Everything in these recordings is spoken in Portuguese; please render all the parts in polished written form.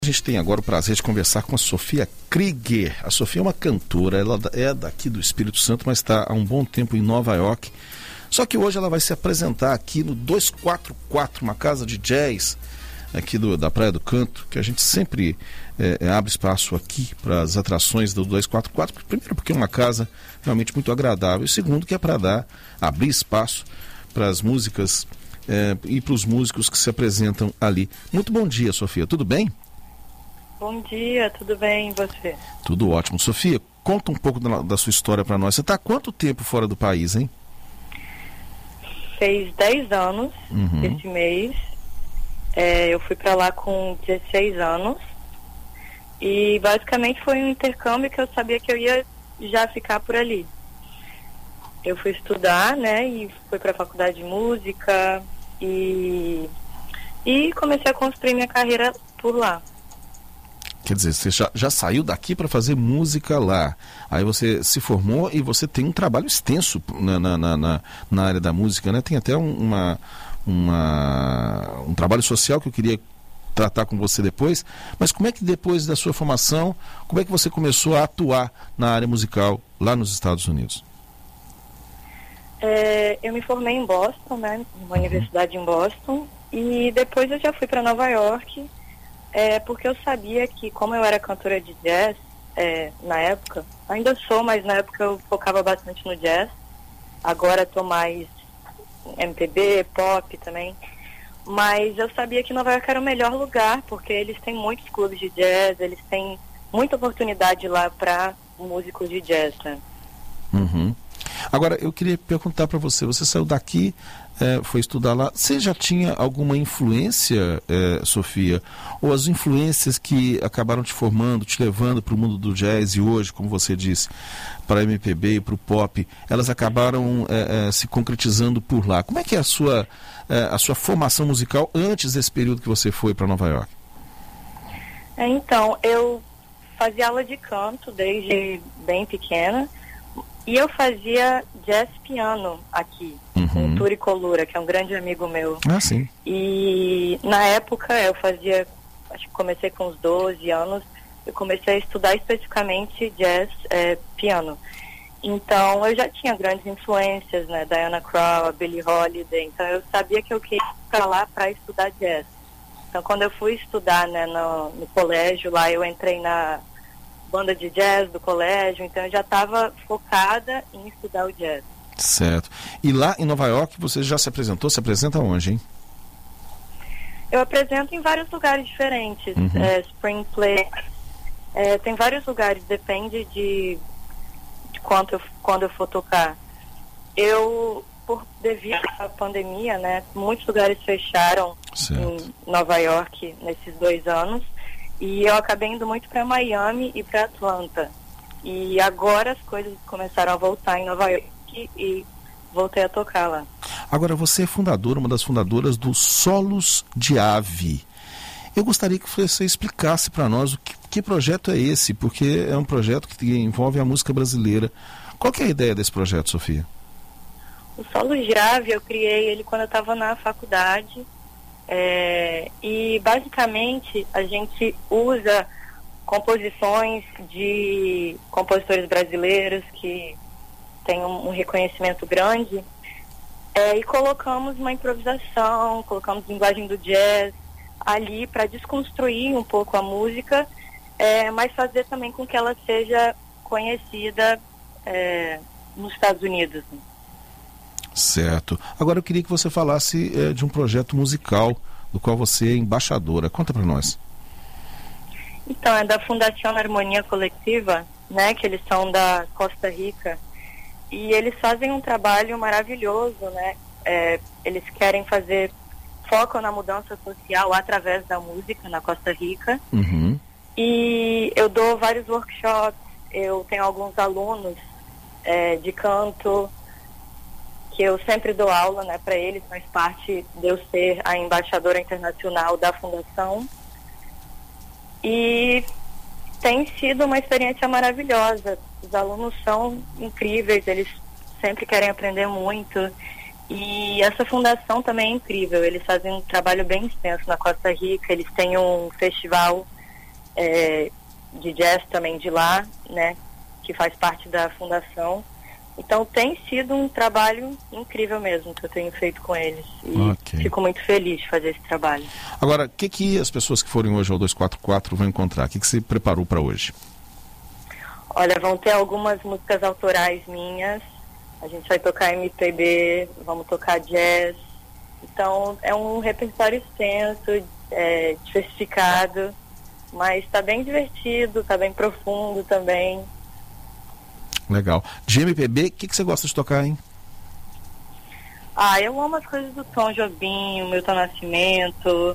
A gente tem agora o prazer de conversar com a Sofia Krieger. A Sofia é uma cantora, ela é daqui do Espírito Santo, mas está há um bom tempo em Nova York. Só que hoje ela vai se apresentar aqui no 244, uma casa de jazz aqui da Praia do Canto, que a gente sempre abre espaço aqui para as atrações do 244. Primeiro porque é uma casa realmente muito agradável, e segundo que é para abrir espaço para as músicas e para os músicos que se apresentam ali. Muito bom dia, Sofia, tudo bem? Bom dia, tudo bem e você? Tudo ótimo. Sofia, conta um pouco da sua história para nós. Você está há quanto tempo fora do país, hein? Fez 10 anos esse mês. Eu fui para lá com 16 anos. E basicamente foi um intercâmbio que eu sabia que eu ia já ficar por ali. Eu fui estudar, né? E fui para a faculdade de música e comecei a construir minha carreira por lá. Quer dizer, você já saiu daqui para fazer música lá. Aí você se formou e você tem um trabalho extenso na área da música, né? Tem até um trabalho social que eu queria tratar com você depois. Mas como é que depois da sua formação, como é que você começou a atuar na área musical lá nos Estados Unidos? Eu me formei em Boston, né? Numa universidade em Boston. E depois eu já fui para Nova York. Porque eu sabia que, como eu era cantora de jazz na época, ainda sou, mas na época eu focava bastante no jazz. Agora estou mais MPB, pop também. Mas eu sabia que Nova York era o melhor lugar, porque eles têm muitos clubes de jazz, eles têm muita oportunidade lá para músicos de jazz, né? Uhum. Agora, eu queria perguntar para você, você saiu daqui, foi estudar lá, você já tinha alguma influência, Sofia? Ou as influências que acabaram te formando, te levando para o mundo do jazz e hoje, como você disse, para a MPB e para o pop, elas acabaram se concretizando por lá? Como é que é a sua formação musical antes desse período que você foi para Nova York? Então, eu fazia aula de canto desde bem pequena. E eu fazia jazz piano aqui, com Turi Colura, que é um grande amigo meu. Ah, sim. E na época eu fazia, acho que comecei com uns 12 anos, eu comecei a estudar especificamente jazz piano. Então eu já tinha grandes influências, né? Diana Krall, Billie Holiday, então eu sabia que eu queria ir para lá para estudar jazz. Então quando eu fui estudar, né, no colégio lá, eu entrei na banda de jazz do colégio, então eu já estava focada em estudar o jazz. Certo. E lá em Nova York você já se apresentou? Se apresenta onde, hein? Eu apresento em vários lugares diferentes. Spring Play, tem vários lugares, depende de quando eu for tocar. Devido à pandemia, né, muitos lugares fecharam em Nova York nesses 2 anos. E eu acabei indo muito para Miami e para Atlanta. E agora as coisas começaram a voltar em Nova York e voltei a tocar lá. Agora, você é fundadora, uma das fundadoras do Solos de Ave. Eu gostaria que você explicasse para nós que projeto é esse, porque é um projeto que envolve a música brasileira. Qual que é a ideia desse projeto, Sofia? O Solos de Ave, eu criei ele quando eu estava na faculdade. E basicamente a gente usa composições de compositores brasileiros que têm um reconhecimento grande, e colocamos uma improvisação, colocamos linguagem do jazz ali para desconstruir um pouco a música, mas fazer também com que ela seja conhecida nos Estados Unidos. Certo. Agora eu queria que você falasse de um projeto musical do qual você é embaixadora. Conta para nós. Então, é da Fundação Harmonia Coletiva, né, que eles são da Costa Rica, e eles fazem um trabalho maravilhoso, né? Eles querem fazer foco na mudança social através da música na Costa Rica. E eu dou vários workshops, eu tenho alguns alunos de canto, que eu sempre dou aula, né, para eles, faz parte de eu ser a embaixadora internacional da fundação. E tem sido uma experiência maravilhosa. Os alunos são incríveis, eles sempre querem aprender muito. E essa fundação também é incrível, eles fazem um trabalho bem extenso na Costa Rica, eles têm um festival de jazz também de lá, né, que faz parte da fundação. Então tem sido um trabalho incrível mesmo que eu tenho feito com eles. E fico muito feliz de fazer esse trabalho. Agora, o que as pessoas que forem hoje ao 244 vão encontrar? O que você preparou para hoje? Olha, vão ter algumas músicas autorais minhas. A gente vai tocar MPB, vamos tocar jazz. Então é um repertório extenso, diversificado, mas está bem divertido, está bem profundo também. Legal. De MPB, o que você gosta de tocar, hein? Eu amo as coisas do Tom Jobim, o Milton Nascimento.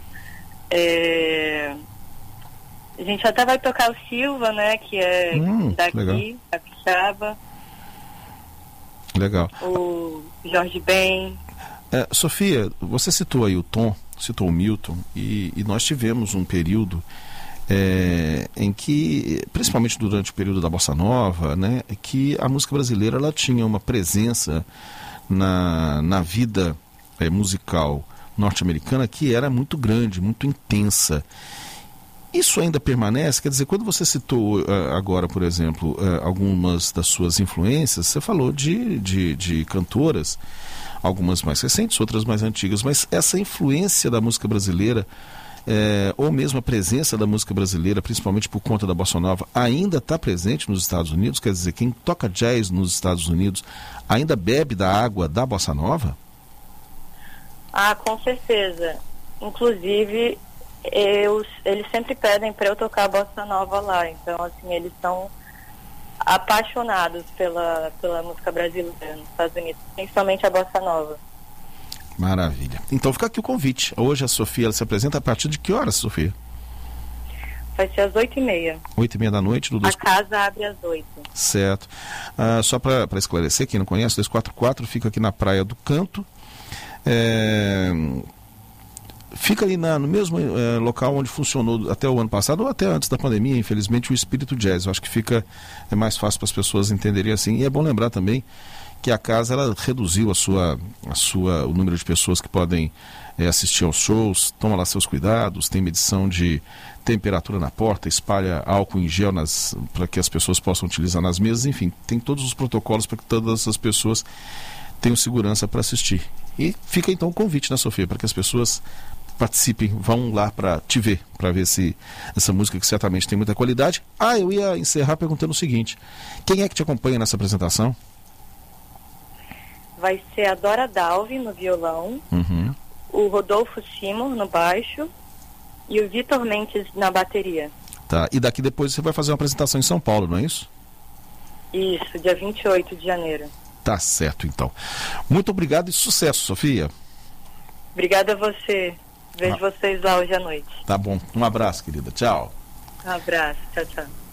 A gente até vai tocar o Silva, né? Que é daqui, capixaba. Legal. O Jorge Ben. Sofia, você citou aí o Tom, citou o Milton, e nós tivemos um período em que, principalmente durante o período da Bossa Nova, né, que a música brasileira ela tinha uma presença na vida musical norte-americana que era muito grande, muito intensa. Isso ainda permanece? Quer dizer, quando você citou agora, por exemplo, algumas das suas influências, você falou de cantoras, algumas mais recentes, outras mais antigas, mas essa influência da música brasileira, ou mesmo a presença da música brasileira, principalmente por conta da Bossa Nova, ainda está presente nos Estados Unidos? Quer dizer, quem toca jazz nos Estados Unidos ainda bebe da água da Bossa Nova? Com certeza. Inclusive, eles sempre pedem para eu tocar a Bossa Nova lá. Então, assim, eles são apaixonados pela música brasileira nos Estados Unidos, principalmente a Bossa Nova. Maravilha. Então fica aqui o convite. Hoje a Sofia ela se apresenta a partir de que horas, Sofia? Vai ser às 8h30. 8h30 da noite? A casa abre às 8h. Certo. Só para esclarecer, quem não conhece, 244 fica aqui na Praia do Canto. Fica ali no mesmo local onde funcionou até o ano passado, ou até antes da pandemia, infelizmente, o Espírito Jazz. Eu acho que é mais fácil para as pessoas entenderem assim. E é bom lembrar também que a casa ela reduziu o número de pessoas que podem assistir aos shows, toma lá seus cuidados, tem medição de temperatura na porta, espalha álcool em gel para que as pessoas possam utilizar nas mesas, enfim, tem todos os protocolos para que todas as pessoas tenham segurança para assistir. E fica então o convite, né, Sofia, para que as pessoas participem, vão lá para te ver, para ver se essa música que certamente tem muita qualidade. Eu ia encerrar perguntando o seguinte: quem é que te acompanha nessa apresentação? Vai ser a Dora Dalvi no violão, o Rodolfo Simon no baixo e o Vitor Mendes na bateria. Tá, e daqui depois você vai fazer uma apresentação em São Paulo, não é isso? Isso, dia 28 de janeiro. Tá certo, então. Muito obrigado e sucesso, Sofia. Obrigada a você. Vejo vocês lá hoje à noite. Tá bom. Um abraço, querida. Tchau. Um abraço. Tchau, tchau.